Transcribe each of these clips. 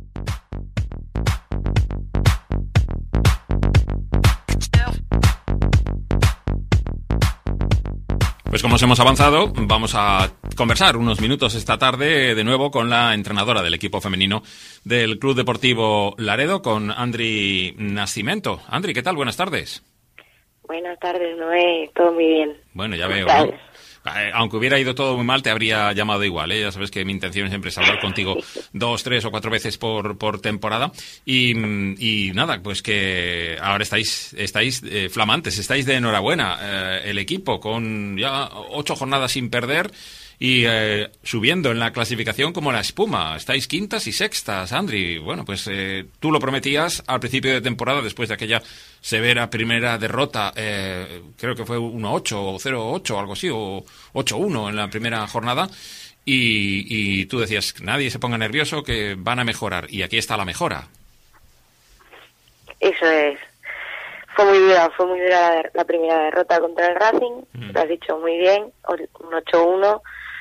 Pues como os hemos avanzado, vamos a conversar unos minutos esta tarde de nuevo con la entrenadora del equipo femenino del Club Deportivo Laredo, con Andri Nascimento. Andri, ¿qué tal? Buenas tardes. Buenas tardes, Noé. Todo muy bien. Bueno, ya veo, ¿no? Aunque hubiera ido todo muy mal, te habría llamado igual, ¿eh? Ya sabes que mi intención siempre es hablar contigo 2, 3 o 4 veces por temporada. Y nada, pues que ahora estáis flamantes, estáis de enhorabuena. El equipo con ya 8 jornadas sin perder y subiendo en la clasificación como la espuma. Estáis quintas y sextas, Andri. Bueno, pues tú lo prometías al principio de temporada, después de aquella severa primera derrota, creo que fue 1-8 o 0-8 o algo así, o 8-1 en la primera jornada, y tú decías, nadie se ponga nervioso, que van a mejorar, y aquí está la mejora. Eso es. Fue muy dura la primera derrota contra el Racing, lo has dicho muy bien, un 8-1,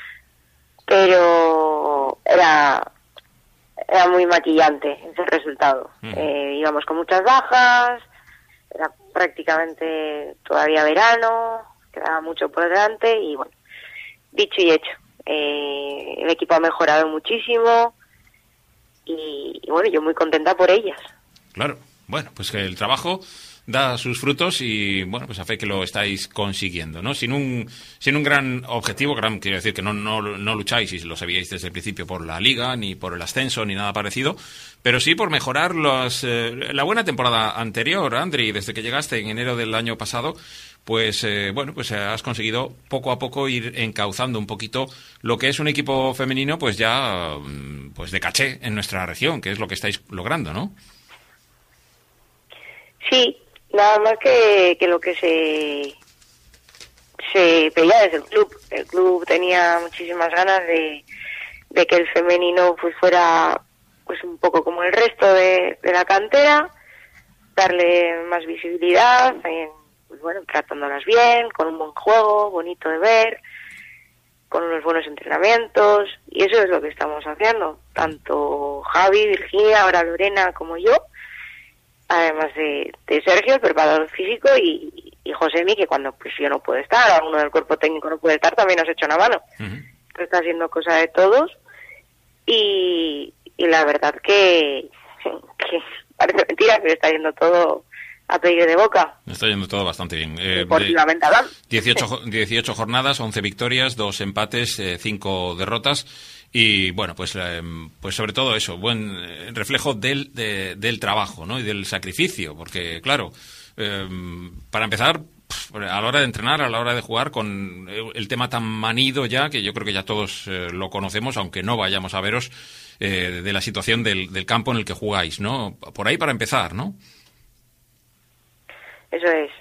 pero era muy maquillante ese resultado. Íbamos con muchas bajas, era prácticamente todavía verano, quedaba mucho por delante y bueno, dicho y hecho. El equipo ha mejorado muchísimo y bueno, yo muy contenta por ellas. Claro, bueno, pues que el trabajo da sus frutos y bueno, pues a fe que lo estáis consiguiendo, ¿no? Sin un gran objetivo, quiero decir que no lucháis, y lo sabíais desde el principio, por la Liga, ni por el ascenso, ni nada parecido, pero sí por mejorar la buena temporada anterior, Andri. Desde que llegaste en enero del año pasado, pues bueno, pues has conseguido poco a poco ir encauzando un poquito lo que es un equipo femenino, pues ya pues de caché en nuestra región, que es lo que estáis logrando, ¿no? Sí, nada más que lo que se pedía desde el club. El club tenía muchísimas ganas de que el femenino pues fuera pues un poco como el resto de la cantera, darle más visibilidad, pues bueno, tratándolas bien, con un buen juego, bonito de ver, con unos buenos entrenamientos, y eso es lo que estamos haciendo, tanto Javi, Virginia, ahora Lorena como yo, además de Sergio, el preparador físico, y Josemi, que cuando pues yo no puedo estar, uno del cuerpo técnico no puede estar, también nos echa una mano. Esto está siendo cosa de todos, y la verdad que parece mentira, pero está yendo todo a pedir de boca. Está yendo todo bastante bien. Deportivamente hablando. 18 jornadas, 11 victorias, 2 empates, 5 derrotas. Y bueno, pues sobre todo eso, buen reflejo del trabajo, ¿no? Y del sacrificio, porque claro, para empezar, a la hora de entrenar, a la hora de jugar, con el tema tan manido ya, que yo creo que ya todos lo conocemos, aunque no vayamos a veros, de la situación del campo en el que jugáis, ¿no? Por ahí para empezar, ¿no? Eso es.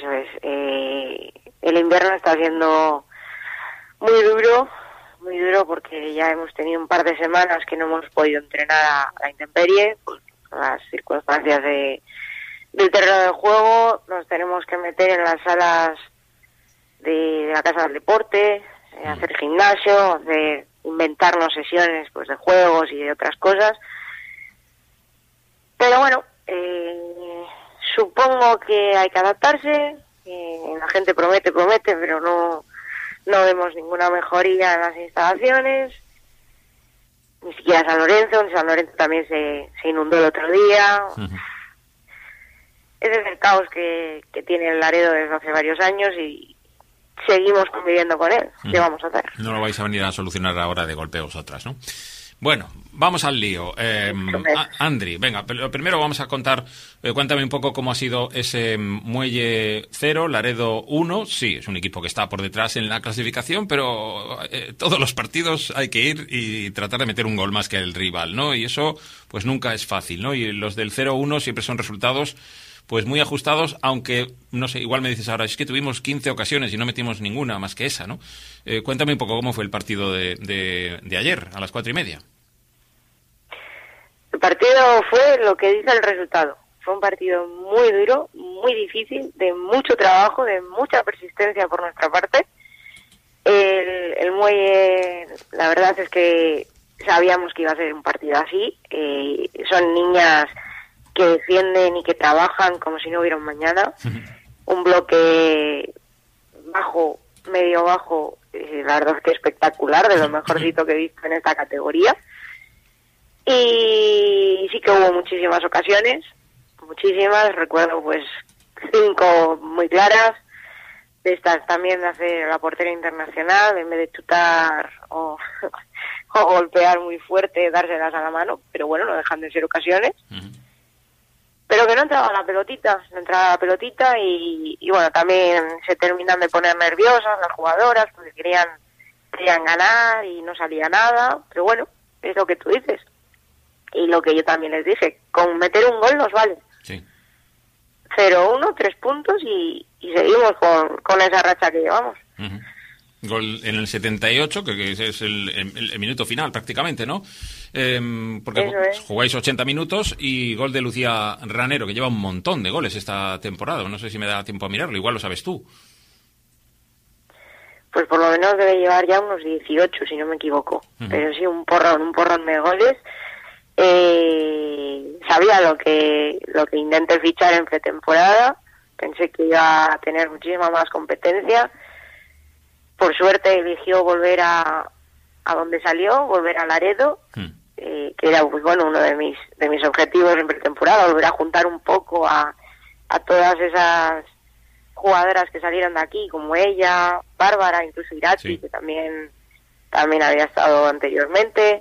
El invierno está siendo muy duro porque ya hemos tenido un par de semanas que no hemos podido entrenar a la intemperie, por las circunstancias del terreno de juego. Nos tenemos que meter en las salas de la casa del deporte, hacer gimnasio, inventarnos sesiones pues de juegos y de otras cosas. Pero bueno, supongo que hay que adaptarse. La gente promete, pero no vemos ninguna mejoría en las instalaciones, ni siquiera San Lorenzo. En San Lorenzo también se inundó el otro día. Ese es el caos que tiene el Laredo desde hace varios años y seguimos conviviendo con él. ¿Qué vamos a hacer? No lo vais a venir a solucionar ahora de golpe vosotras, ¿no? Bueno, vamos al lío. Andri, venga, pero primero vamos a contar, cuéntame un poco cómo ha sido ese Muelle 0, Laredo 1. Sí, es un equipo que está por detrás en la clasificación, pero todos los partidos hay que ir y tratar de meter un gol más que el rival, ¿no? Y eso pues nunca es fácil, ¿no? Y los del 0-1 siempre son resultados pues muy ajustados, aunque, no sé, igual me dices ahora, es que tuvimos 15 ocasiones y no metimos ninguna más que esa, ¿no? Cuéntame un poco cómo fue el partido de ayer, a las 4:30. El partido fue lo que dice el resultado. Fue un partido muy duro, muy difícil, de mucho trabajo, de mucha persistencia por nuestra parte. El Muelle, la verdad es que sabíamos que iba a ser un partido así. Son niñas que defienden y que trabajan como si no hubiera un mañana. Un bloque bajo, medio bajo, la verdad es que espectacular, de lo mejorcito que he visto en esta categoría. Y sí que hubo muchísimas ocasiones, muchísimas, recuerdo pues 5 muy claras, de estas también de hacer la portera internacional, en vez de chutar o golpear muy fuerte, dárselas a la mano, pero bueno, no dejan de ser ocasiones. Pero que no entraba la pelotita, y bueno, también se terminan de poner nerviosas las jugadoras porque querían ganar y no salía nada, pero bueno, es lo que tú dices. Y lo que yo también les dije, con meter un gol nos vale. Sí. 0-1, 3 puntos y seguimos con esa racha que llevamos. Gol en el 78, que es el minuto final prácticamente, ¿no? Porque jugáis 80 minutos y gol de Lucía Ranero, que lleva un montón de goles esta temporada. No sé si me da tiempo a mirarlo, igual lo sabes tú. Pues por lo menos debe llevar ya unos 18, si no me equivoco. Pero sí, un porrón de goles. Sabía lo que intenté fichar en pretemporada. Pensé que iba a tener muchísima más competencia. Por suerte eligió volver a donde salió, volver a Laredo, que era pues bueno uno de mis objetivos en pretemporada, volver a juntar un poco a todas esas jugadoras que salieron de aquí, como ella, Bárbara, incluso Irati, que también había estado anteriormente.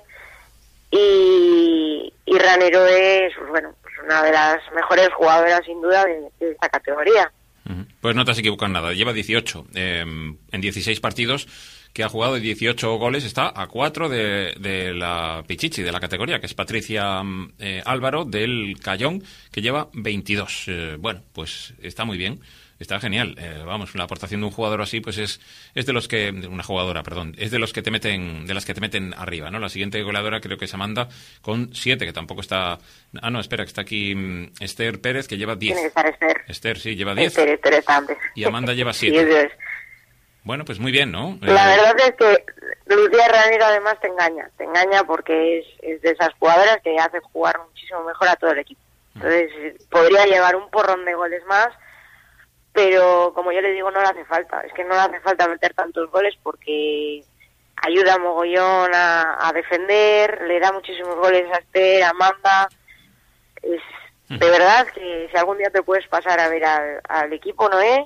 Y Ranero es pues una de las mejores jugadoras sin duda de esta categoría. Pues no te has equivocado en nada, lleva 18 en 16 partidos que ha jugado, 18 goles, está a 4 de la Pichichi, de la categoría, que es Patricia Álvaro del Cayón, que lleva 22. Bueno, pues está muy bien. Está genial. Vamos, la aportación de un jugador así, pues es de los que... Una jugadora, perdón. Es de las que te meten arriba, ¿no? La siguiente goleadora creo que es Amanda con 7, que tampoco está... Ah, no, espera, que está aquí Esther Pérez, que lleva 10. Tiene que estar Esther. Esther, sí, lleva 10. Esther está antes. Y Amanda lleva 7. Sí, eso es. Bueno, pues muy bien, ¿no? La verdad es que Lucía Ranero además te engaña porque es de esas jugadoras que hace jugar muchísimo mejor a todo el equipo. Entonces, podría llevar un porrón de goles más, pero como yo le digo, no le hace falta. Es que no le hace falta meter tantos goles porque ayuda mogollón a defender, le da muchísimos goles a Esther, a Amanda. Es de verdad que si algún día te puedes pasar a ver al equipo, Noé,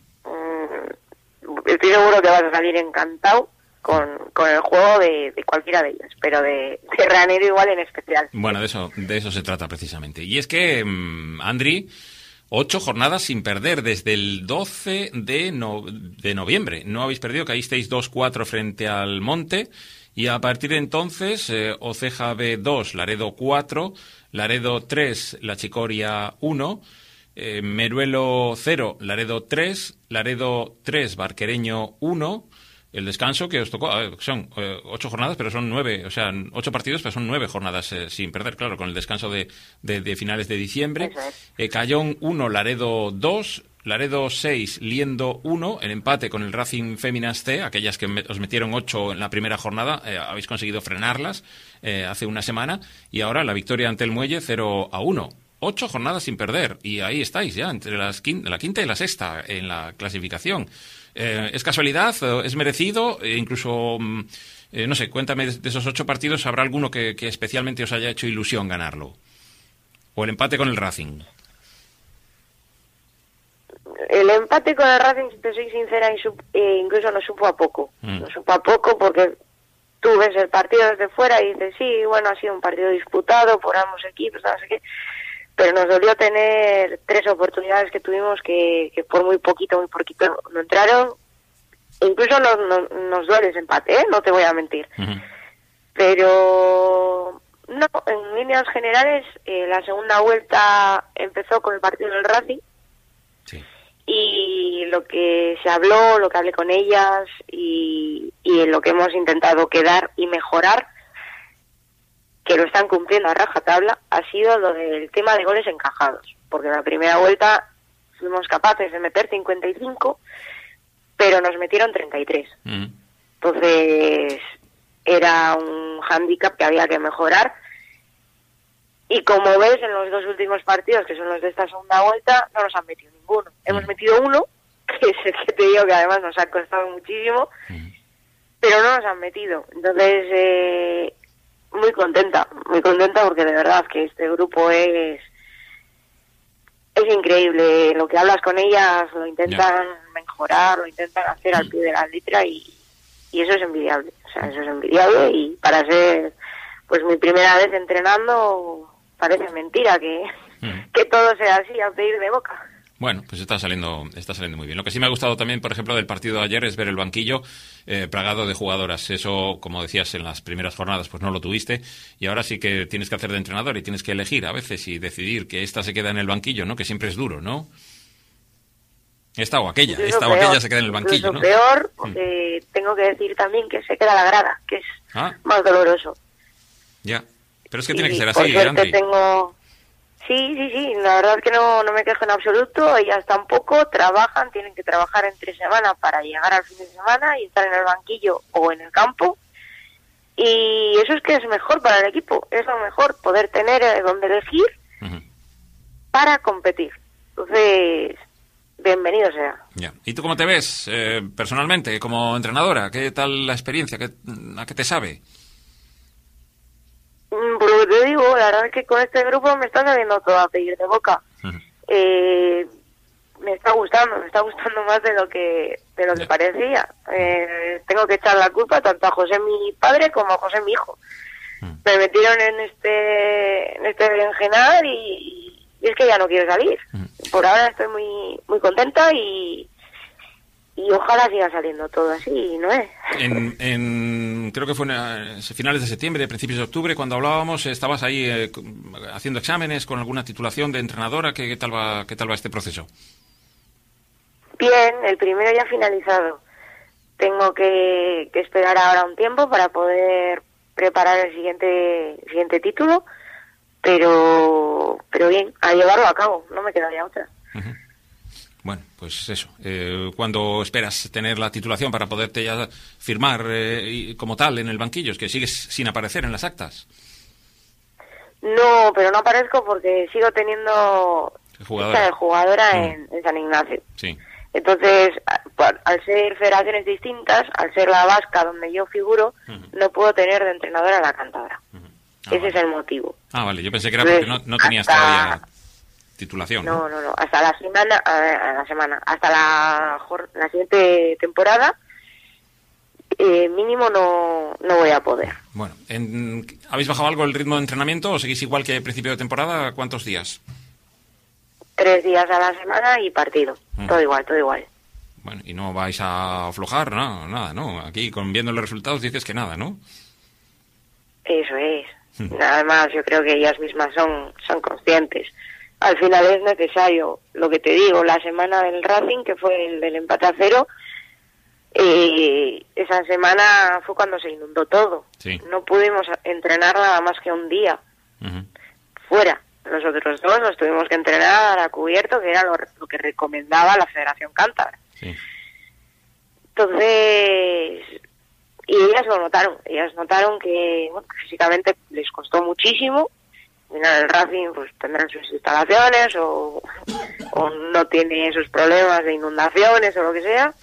estoy seguro que vas a salir encantado con el juego de cualquiera de ellas, pero de Ranero igual en especial. Bueno, de eso se trata precisamente. Y es que, Andri, 8 jornadas sin perder desde el 12 de noviembre. No habéis perdido, caísteis 2-4 frente al Monte. Y a partir de entonces, Oceja B 2, Laredo 4, Laredo 3, La Chicoria 1, Meruelo 0, Laredo 3, Laredo 3, Barquereño 1. El descanso que os tocó, son 8 jornadas, pero son 9, o sea, 8 partidos, pero son 9 jornadas sin perder, claro, con el descanso de finales de diciembre. Cayón 1, Laredo 2, Laredo 6, Liendo 1, el empate con el Racing Féminas C, aquellas que os metieron 8 en la primera jornada, habéis conseguido frenarlas hace una semana, y ahora la victoria ante el Muelle 0-1. 8 jornadas sin perder, y ahí estáis ya, entre la quinta y la sexta en la clasificación. ¿Es casualidad? ¿Es merecido? Incluso, no sé, cuéntame de esos 8 partidos, ¿habrá alguno que especialmente os haya hecho ilusión ganarlo? ¿O el empate con el Racing? El empate con el Racing, si te soy sincera, incluso nos supo a poco. Nos supo a poco porque tú ves el partido desde fuera y dices, sí, bueno, ha sido un partido disputado por ambos equipos, no sé qué. Pero nos dolió tener 3 oportunidades que tuvimos que por muy poquito no entraron. Incluso nos duele ese empate, no te voy a mentir. Pero no, en líneas generales, la segunda vuelta empezó con el partido del Racing. Sí. Y lo que se habló, lo que hablé con ellas y en lo que hemos intentado quedar y mejorar, que lo están cumpliendo a rajatabla, ha sido lo del tema de goles encajados, porque en la primera vuelta fuimos capaces de meter 55, pero nos metieron 33. Entonces, era un hándicap que había que mejorar. Y como ves, en los 2 últimos partidos, que son los de esta segunda vuelta, no nos han metido ninguno. Hemos metido uno, que es el que te digo que además nos ha costado muchísimo, pero no nos han metido. Entonces, muy contenta porque de verdad que este grupo es increíble. Lo que hablas con ellas lo intentan mejorar, lo intentan hacer al pie de la letra y eso es envidiable. O sea, eso es envidiable y para ser pues mi primera vez entrenando parece mentira que todo sea así a pedir de boca. Bueno, pues está saliendo muy bien. Lo que sí me ha gustado también, por ejemplo, del partido de ayer es ver el banquillo plagado de jugadoras. Eso, como decías, en las primeras jornadas pues no lo tuviste y ahora sí que tienes que hacer de entrenador y tienes que elegir a veces y decidir que esta se queda en el banquillo, ¿no? Que siempre es duro, ¿no? Esta o aquella se queda en el banquillo, ¿no? Peor, porque tengo que decir también que se queda la grada, que es más doloroso. Ya, pero es que tiene que ser así, Andri. Sí, la verdad es que no me quejo en absoluto, ellas tampoco trabajan, tienen que trabajar entre semana para llegar al fin de semana y estar en el banquillo o en el campo, y eso es que es mejor para el equipo, es lo mejor, poder tener donde elegir para competir. Entonces, bienvenido sea. Ya. ¿Y tú cómo te ves personalmente como entrenadora? ¿Qué tal la experiencia? ¿A qué te sabe? Por lo que te digo, la verdad es que con este grupo me está saliendo todo a pedir de boca. Me está gustando más de lo que parecía. Tengo que echar la culpa tanto a José mi padre como a José mi hijo. Me metieron en este berenjenal y es que ya no quiero salir. Por ahora estoy muy contenta y ojalá siga saliendo todo así, ¿no es? Creo que fue en finales de septiembre, principios de octubre, cuando hablábamos, estabas ahí haciendo exámenes con alguna titulación de entrenadora. ¿Qué tal va este proceso? Bien, el primero ya finalizado. Tengo que esperar ahora un tiempo para poder preparar el siguiente título, pero bien, a llevarlo a cabo, no me quedaría otra. Bueno, pues eso. ¿Cuándo esperas tener la titulación para poderte ya firmar como tal en el banquillo? ¿Es que sigues sin aparecer en las actas? No, pero no aparezco porque sigo teniendo jugadora de jugadora en San Ignacio. Sí. Entonces, al ser federaciones distintas, al ser la vasca donde yo figuro, no puedo tener de entrenadora a la cántabra. Ese es el motivo. Vale. Yo pensé que era porque no tenías todavía titulación. No. Hasta la semana, hasta la siguiente temporada, mínimo no voy a poder. Bueno, ¿habéis bajado algo el ritmo de entrenamiento o seguís igual que al principio de temporada? ¿Cuántos días? 3 días a la semana y partido. Todo igual. Bueno, y no vais a aflojar, nada, ¿no? Aquí, viendo los resultados, dices que nada, ¿no? Eso es. Además, yo creo que ellas mismas son conscientes. Al final es necesario, lo que te digo, la semana del Racing, que fue el del empate a 0, esa semana fue cuando se inundó todo. Sí. No pudimos entrenar nada más que un día fuera. Los otros 2 nos tuvimos que entrenar a cubierto, que era lo que recomendaba la Federación Cántabra. Sí. Entonces, y ellas notaron que físicamente les costó muchísimo. Al final el Racing pues tendrán sus instalaciones o no tiene esos problemas de inundaciones o lo que sea,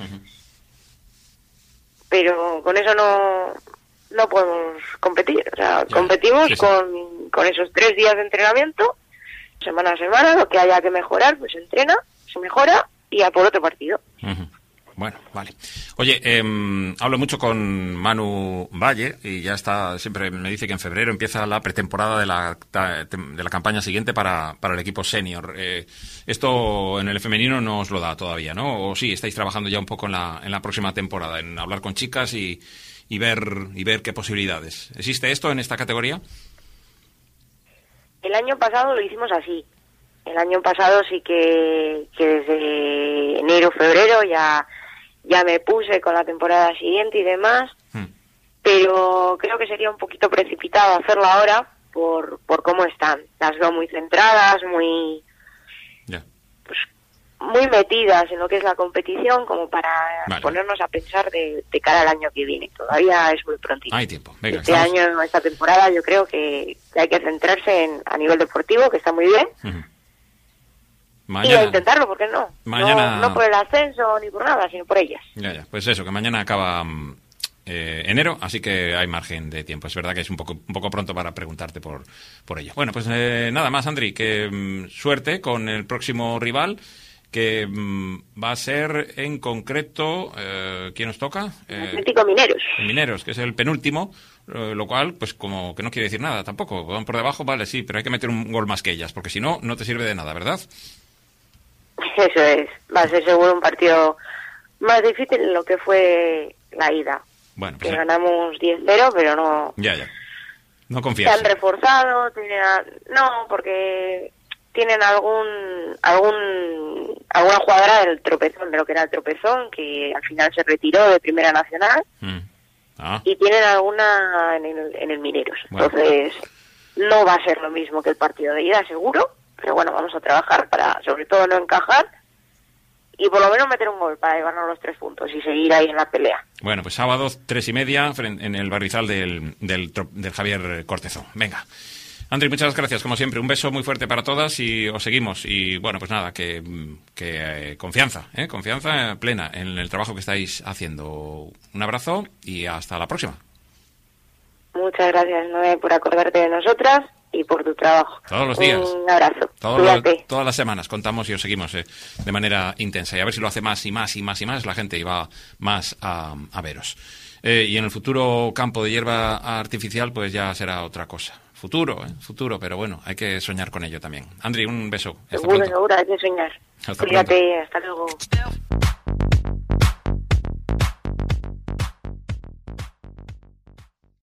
pero con eso no podemos competir. O sea, competimos con esos 3 días de entrenamiento, semana a semana, lo que haya que mejorar, pues se entrena, se mejora y a por otro partido. Bueno, vale. Oye, hablo mucho con Manu Valle y ya siempre me dice que en febrero empieza la pretemporada de la campaña siguiente para el equipo senior. Esto en el femenino no os lo da todavía, ¿no? O sí, estáis trabajando ya un poco en la próxima temporada, en hablar con chicas y ver qué posibilidades. ¿Existe esto en esta categoría? El año pasado lo hicimos así. El año pasado sí que desde enero, febrero ya me puse con la temporada siguiente y demás, pero creo que sería un poquito precipitado hacerlo ahora por cómo están. Las veo muy centradas, muy... Ya. Pues muy metidas en lo que es la competición como para Vale. ponernos a pensar de cara al año que viene. Todavía es muy prontito. Hay tiempo. Venga, Este año, esta temporada, yo creo que hay que centrarse a nivel deportivo, que está muy bien. Uh-huh. Y Mañana, a intentarlo, ¿por qué no? Mañana... No por el ascenso ni por nada, sino por ellas. Ya. Pues eso, que mañana acaba enero, así que hay margen de tiempo. Es verdad que es un poco pronto para preguntarte por ello. Bueno, pues nada más, Andri, que suerte con el próximo rival, que va a ser en concreto, ¿quién nos toca? Atlético Mineros. Mineros, que es el penúltimo, lo cual, pues como que no quiere decir nada tampoco. Van por debajo, vale, sí, pero hay que meter un gol más que ellas, porque si no, no te sirve de nada, ¿verdad? Eso es. Va a ser seguro un partido más difícil de lo que fue la ida. Bueno, pues que ganamos 10-0, pero no... Ya. No confías. Se han reforzado, porque tienen alguna jugadora del tropezón, de lo que era el tropezón, que al final se retiró de Primera Nacional, y tienen alguna en el Mineros. Bueno. Entonces, no va a ser lo mismo que el partido de ida, seguro, pero bueno, vamos a trabajar para, sobre todo, no encajar, y por lo menos meter un gol para llevarnos los 3 puntos y seguir ahí en la pelea. Bueno, pues sábado, 3:30, en el Barrizal del Javier Cortezó. Venga. Andri, muchas gracias, como siempre. Un beso muy fuerte para todas y os seguimos. Y bueno, pues nada, que confianza plena en el trabajo que estáis haciendo. Un abrazo y hasta la próxima. Muchas gracias, Noé, por acordarte de nosotras y por tu trabajo. Todos los días. Un abrazo. Todas las semanas contamos y os seguimos de manera intensa. Y a ver si lo hace más y más y más y más la gente y va más a veros. Y en el futuro campo de hierba artificial pues ya será otra cosa. Futuro, pero bueno, hay que soñar con ello también. Andri, un beso. Seguro, hay que soñar. Hasta Cuídate, pronto. hasta luego.